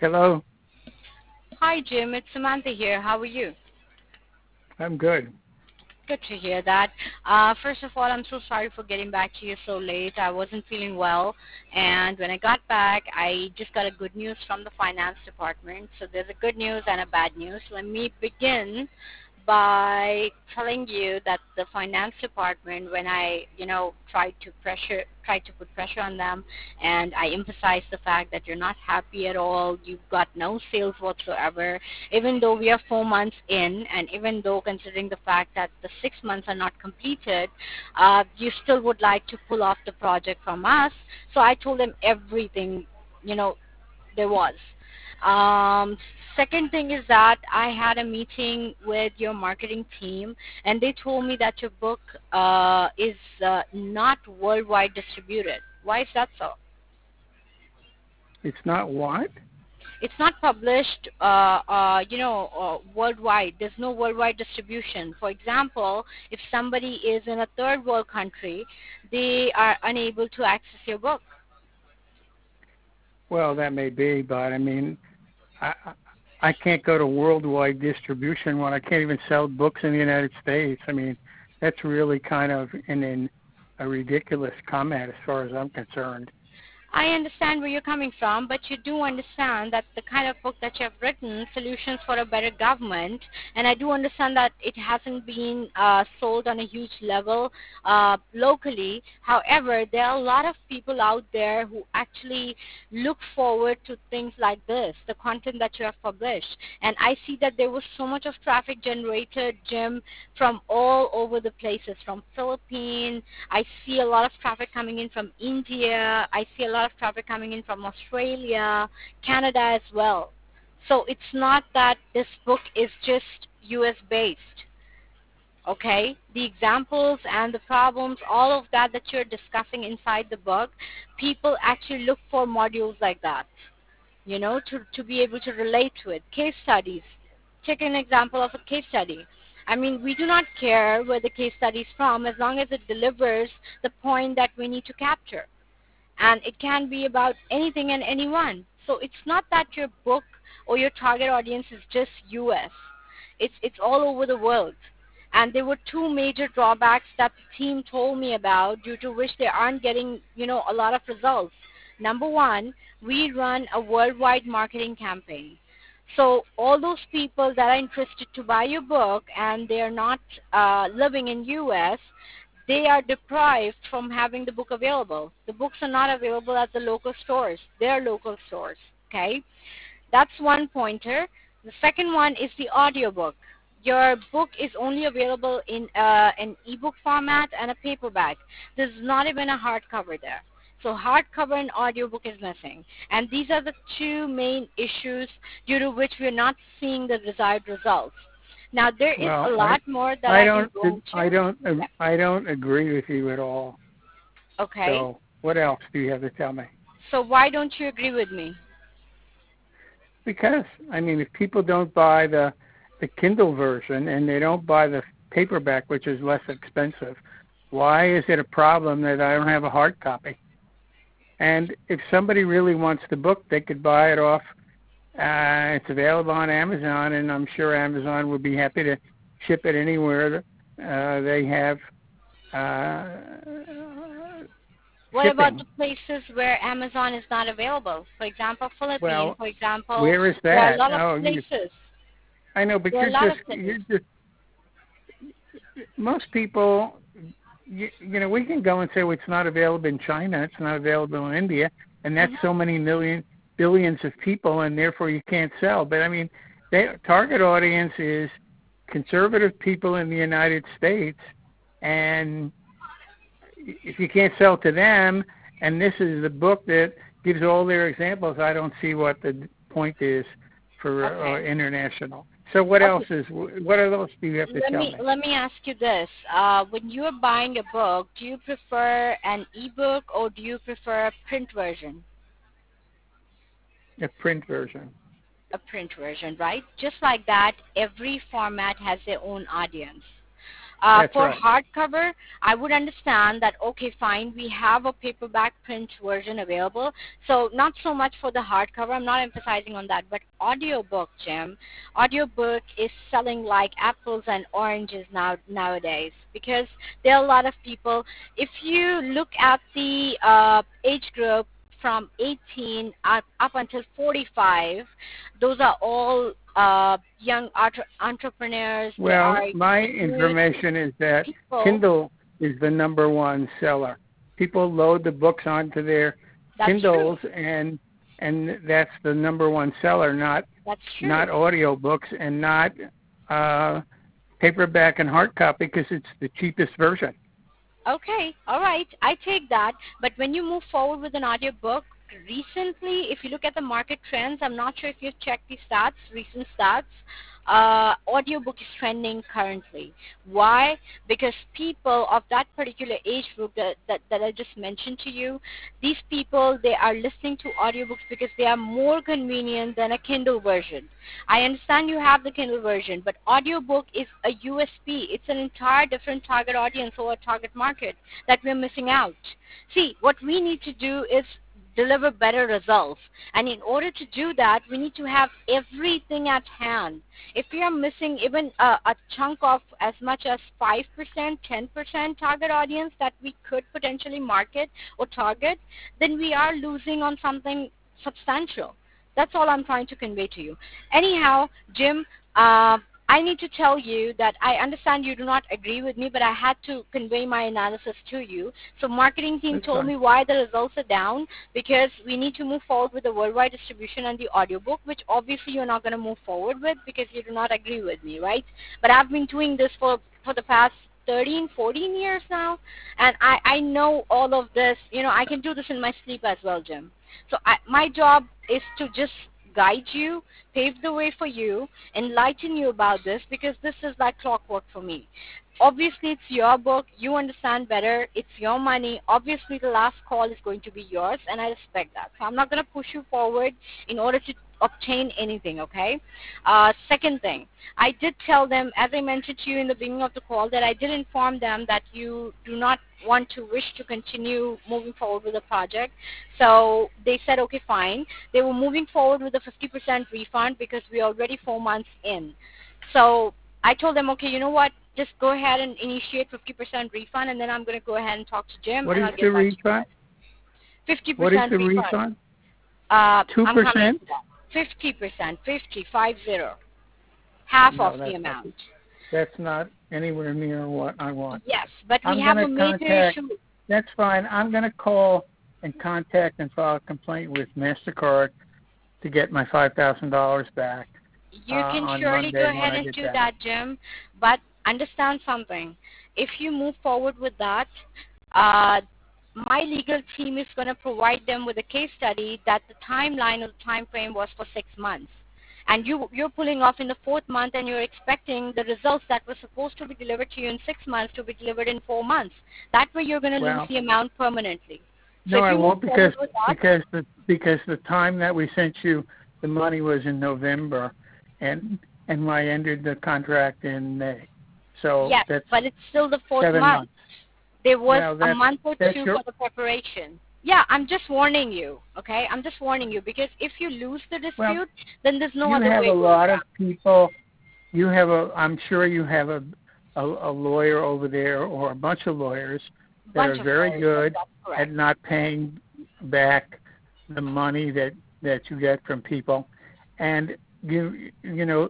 Hello. Hi, Jim. It's Samantha here. How are you? I'm good. Good to hear that. First of all, I'm so sorry for getting back to you so late. I wasn't feeling well, and when I got back, I just got a good news from the finance department. So there's a good news and a bad news. Let me begin by telling you that the finance department, when I, tried to put pressure on them, and I emphasized the fact that you're not happy at all, you've got no sales whatsoever, even though we are 4 months in, and even though considering the fact that the 6 months are not completed, you still would like to pull off the project from us. So I told them everything, you know, there was. Um, Second thing is that I had a meeting with your marketing team, and they told me that your book is not worldwide distributed. Why is that so? It's not what? It's not published, worldwide. There's no worldwide distribution. For example, if somebody is in a third world country, they are unable to access your book. Well, that may be, but I mean, I I can't go to worldwide distribution when I can't even sell books in the United States. I mean, that's really kind of a ridiculous comment as far as I'm concerned. I understand where you're coming from, but you do understand that the kind of book that you have written, Solutions for a Better Government, and I do understand that it hasn't been sold on a huge level locally. However, there are a lot of people out there who actually look forward to things like this, the content that you have published. And I see that there was so much of traffic generated, Jim, from all over the places, from Philippines. I see a lot of traffic coming in from India. I see a lot of traffic coming in from Australia, Canada as well. So it's not that this book is just US based. Okay? The examples and the problems, all of that that you're discussing inside the book, people actually look for modules like that, to be able to relate to it. Case studies. Take an example of a case study. I mean, we do not care where the case study is from as long as it delivers the point that we need to capture. And it can be about anything and anyone. So it's not that your book or your target audience is just US. It's all over the world. And there were two major drawbacks that the team told me about due to which they aren't getting, a lot of results. Number one, we run a worldwide marketing campaign. So all those people that are interested to buy your book and they are not living in US, they are deprived from having the book available. The books are not available at the local stores. They are local stores. Okay, that's one pointer. The second one is the audiobook. Your book is only available in an ebook format and a paperback. There's not even a hardcover there. So hardcover and audiobook is missing. And these are the two main issues due to which we're not seeing the desired results. Now there is a Well, lot more that I I can don't go I into. don't Yeah. I don't agree with you at all. Okay. So, what else do you have to tell me? So why don't you agree with me? Because I mean, if people don't buy the Kindle version and they don't buy the paperback, which is less expensive, why is it a problem that I don't have a hard copy? And if somebody really wants the book, they could buy it off. It's available on Amazon, and I'm sure Amazon would be happy to ship it anywhere they have What about shipping. the places where Amazon is not available? For example, Philippines, Well, for example, where is there are a that? lot of Oh, places. I know, but There are a lot of places. you're just most people. We can go and say, well, it's not available in China, it's not available in India, and that's so many billions of people, and therefore you can't sell. But I mean, their target audience is conservative people in the United States, and if you can't sell to them, and this is the book that gives all their examples, I don't see what the point is for Okay. international. So what else Okay. do you have to Let tell me me? let me ask you this: when you are buying a book, do you prefer an ebook or do you prefer a print version? A print version. A print version, right? Just like that, every format has their own audience. That's For right. hardcover, I would understand that, okay, fine, we have a paperback print version available. So not so much for the hardcover. I'm not emphasizing on that. But audiobook, Jim, audiobook is selling like apples and oranges nowadays, because there are a lot of people. If you look at the age group from 18 up until 45, those are all young entrepreneurs. They Well, are my good information is that people. Kindle is the number one seller. People load the books onto their That's true. Kindles, and that's the number one seller, That's not true. audiobooks and not uh, paperback and hard copy, because it's the cheapest version. Okay, all right, I take that. But when you move forward with an audiobook, recently, if you look at the market trends, I'm not sure if you've checked the stats, recent stats. Audiobook is trending currently. Why? Because people of that particular age group that I just mentioned to you, these people, they are listening to audiobooks because they are more convenient than a Kindle version. I understand you have the Kindle version, but audiobook is a USP. It's an entire different target audience or target market that we're missing out. See, what we need to do is deliver better results. And in order to do that, we need to have everything at hand. If we are missing even a chunk of as much as 5%, 10% target audience that we could potentially market or target, then we are losing on something substantial. That's all I'm trying to convey to you. Anyhow, Jim, I need to tell you that I understand you do not agree with me, but I had to convey my analysis to you. So marketing team That's told fine. me why the results are down, because we need to move forward with the worldwide distribution and the audiobook, which obviously you're not going to move forward with because you do not agree with me, right? But I've been doing this for the past 13, 14 years now, and I know all of this. You know, I can do this in my sleep as well, Jim. So my job is to just guide you, pave the way for you, enlighten you about this, because this is like clockwork for me. Obviously, it's your book. You understand better. It's your money. Obviously, the last call is going to be yours, and I respect that. So I'm not going to push you forward in order to obtain anything, okay? Second thing, I did tell them, as I mentioned to you in the beginning of the call, that I did inform them that you do not want to wish to continue moving forward with the project. So they said, okay, fine. They were moving forward with a 50% refund because we're already 4 months in. So I told them, okay, you know what? Just go ahead and initiate 50% refund, and then I'm going to go ahead and talk to Jim, What and is I'll the get back to you refund? guys. What is 50% the refund. refund? I'm coming 2%? to that. 50%, 50, 50. Half of No, the amount. that's not anywhere near what I want. Yes, but we I'm have going a to major contact. issue. That's fine. I'm going to call and contact and file a complaint with Mastercard to get my $5,000 back You can on surely Monday go when ahead I and get do back. that, Jim, but understand something. If you move forward with that, uh, my legal team is going to provide them with a case study that the timeline or the time frame was for 6 months. And you're pulling off in the fourth month, and you're expecting the results that were supposed to be delivered to you in 6 months to be delivered in 4 months. That way you're going to lose Well, the amount permanently. So no, if I you move won't, forward with that, because the time that we sent you the money was in November, and I ended the contract in May. So yes, that's but it's still the fourth 7 months. month. There was Well, a month or that's two your. for the preparation. Yeah, I'm just warning you, okay? I'm just warning you, because if you lose the Well, dispute, then there's no you other have a way going lot of around. people. I'm sure you have a lawyer over there, or a bunch of lawyers that Bunch are of very lawyers, yes, good that's at correct. not paying back the money that you get from people. And you know,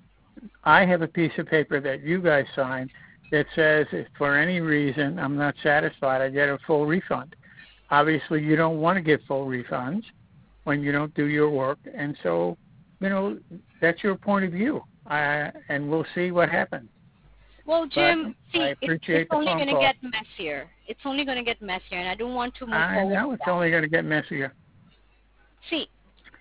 I have a piece of paper that you guys sign that says if for any reason I'm not satisfied, I get a full refund. Obviously, you don't want to get full refunds when you don't do your work, and so that's your point of view. And we'll see what happens. Well, But Jim, I see, it's appreciate the only phone going to call. get messier. It's only going to get messier, and I don't want to move I forward know with it's that. only going to get messier. See,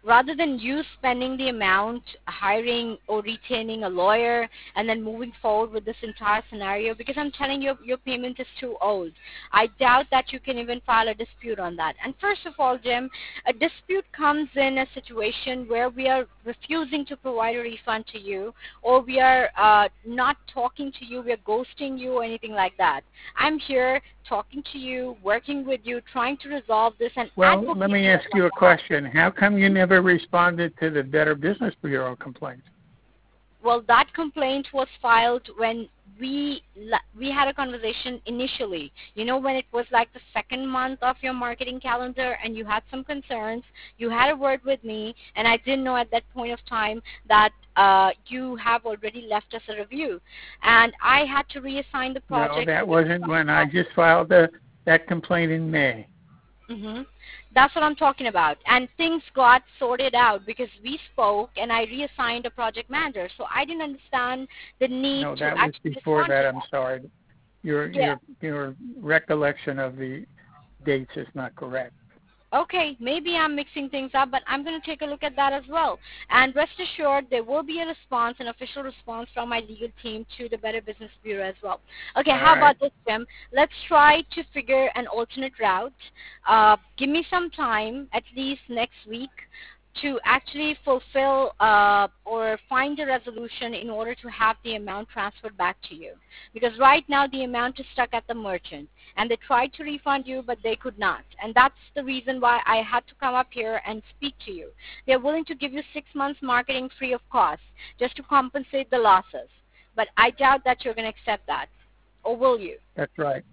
rather than you spending the amount hiring or retaining a lawyer and then moving forward with this entire scenario, because I'm telling you your payment is too old. I doubt that you can even file a dispute on that. And first of all, Jim, a dispute comes in a situation where we are refusing to provide a refund to you, or we are not talking to you, we are ghosting you or anything like that. I'm here talking to you, working with you, trying to resolve this and Well, let advocating me ask you a question. How come you never responded to the Better Business Bureau complaint? Well, that complaint was filed when we had a conversation initially. You know, when it was like the second month of your marketing calendar and you had some concerns, you had a word with me, and I didn't know at that point of time that you have already left us a review. And I had to reassign the project. No, that wasn't when I just filed that complaint in May. That's what I'm talking about. And things got sorted out because we spoke and I reassigned a project manager. So I didn't understand the need No, to that was actually before respond that. to I'm sorry. Your recollection of the dates is not correct. Okay, maybe I'm mixing things up, but I'm going to take a look at that as well. And rest assured, there will be a response, an official response from my legal team to the Better Business Bureau as well. Okay, All how right. about this, Jim? Let's try to figure an alternate route. Give me some time, at least next week, to actually fulfill or find a resolution in order to have the amount transferred back to you. Because right now the amount is stuck at the merchant, and they tried to refund you, but they could not. And that's the reason why I had to come up here and speak to you. They're willing to give you 6 months marketing free of cost just to compensate the losses. But I doubt that you're going to accept that. Or will you? That's right.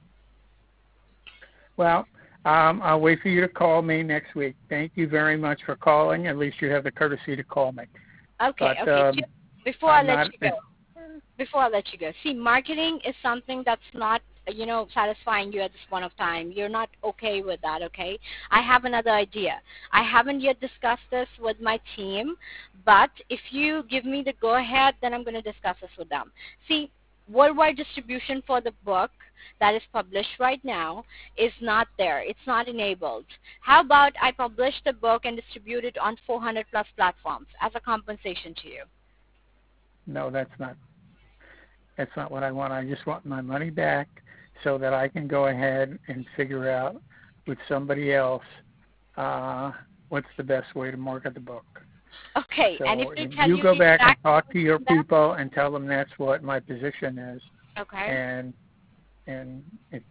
Well, I'll wait for you to call me next week. Thank you very much for calling. At least you have the courtesy to call me. Okay, But, okay. Before I let you go, see, marketing is something that's not, satisfying you at this point of time. You're not okay with that, okay? I have another idea. I haven't yet discussed this with my team, but if you give me the go-ahead, then I'm going to discuss this with them. See, worldwide distribution for the book that is published right now is not there. It's not enabled. How about I publish the book and distribute it on 400 plus platforms as a compensation to you? No, that's not what I want. I just want my money back so that I can go ahead and figure out with somebody else what's the best way to market the book. Okay, So and if they tell you go back and talk to your that, people and tell them that's what my position is. Okay. And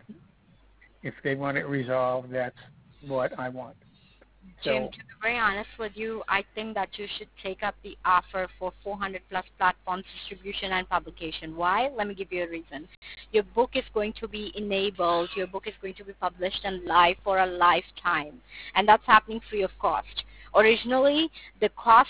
if they want it resolved, that's what I want. Jim, to be very honest with you, I think that you should take up the offer for 400 plus platforms distribution and publication. Why? Let me give you a reason. Your book is going to be enabled. Your book is going to be published and live for a lifetime, and that's happening free of cost. Originally, the cost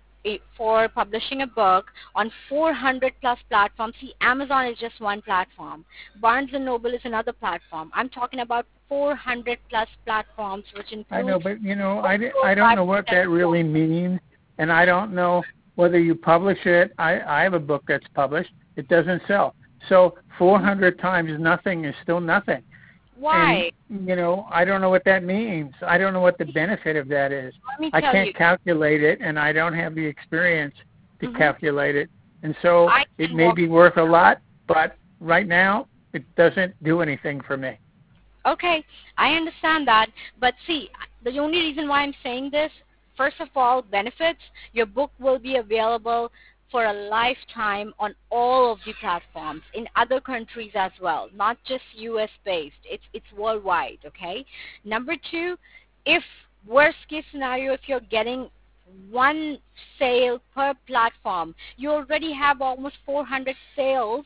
for publishing a book on 400 plus platforms. See, Amazon is just one platform. Barnes & Noble is another platform. I'm talking about 400 plus platforms, which include... I know, but I don't know what that really means, and I don't know whether you publish it. I have a book that's published. It doesn't sell. So 400 times nothing is still nothing. Why? And, I don't know what that means. I don't know what the benefit of that is. I can't calculate it, and I don't have the experience to calculate it. And so it may be worth a lot, but right now it doesn't do anything for me. Okay, I understand that. But see, the only reason why I'm saying this, first of all, benefits. Your book will be available for a lifetime on all of the platforms in other countries as well, not just US based. It's worldwide, okay? Number two, if worst case scenario, if you're getting one sale per platform, you already have almost 400 sales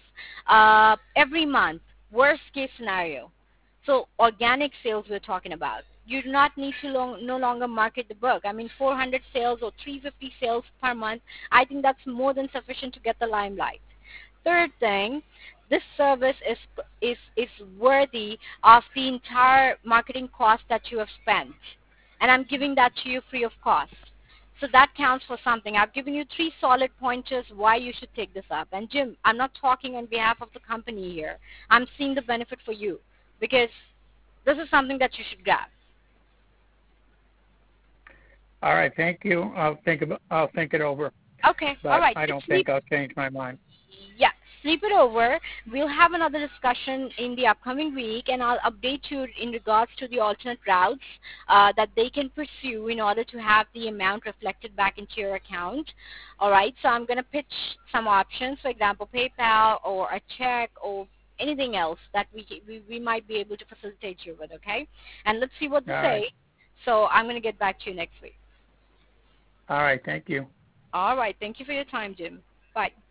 every month. Worst case scenario. So organic sales we're talking about. You do not need to no longer market the book. I mean, 400 sales or 350 sales per month, I think that's more than sufficient to get the limelight. Third thing, this service is worthy of the entire marketing cost that you have spent. And I'm giving that to you free of cost. So that counts for something. I've given you 3 solid pointers why you should take this up. And Jim, I'm not talking on behalf of the company here. I'm seeing the benefit for you because this is something that you should grab. All right, thank you. I'll think it over, Okay, all but right. I Just don't sleep. think I'll change my mind. Yeah, sleep it over. We'll have another discussion in the upcoming week, and I'll update you in regards to the alternate routes that they can pursue in order to have the amount reflected back into your account. All right, so I'm going to pitch some options, for example, PayPal or a check or anything else that we might be able to facilitate you with, okay? And let's see what they All right. say. So I'm going to get back to you next week. All right, thank you. All right, thank you for your time, Jim. Bye.